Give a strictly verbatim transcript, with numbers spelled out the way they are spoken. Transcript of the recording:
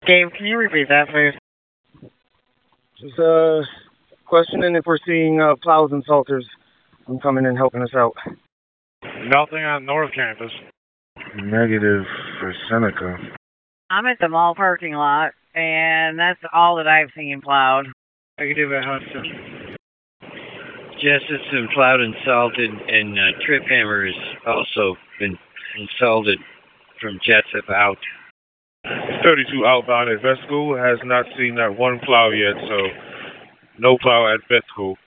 Gabe, can you repeat that, please? Just uh, questioning if we're seeing uh, plows and salters. I'm coming and helping us out. Nothing on North Campus. Negative for Seneca. I'm at the mall parking lot, and that's all that I've seen plowed. Negative at Hudson. Jesse's been plowed and salted, and uh, Trip Hammer has also been salted from Jessup out. thirty-two outbound at vet school has not seen that one plow yet, so no plow at vet school.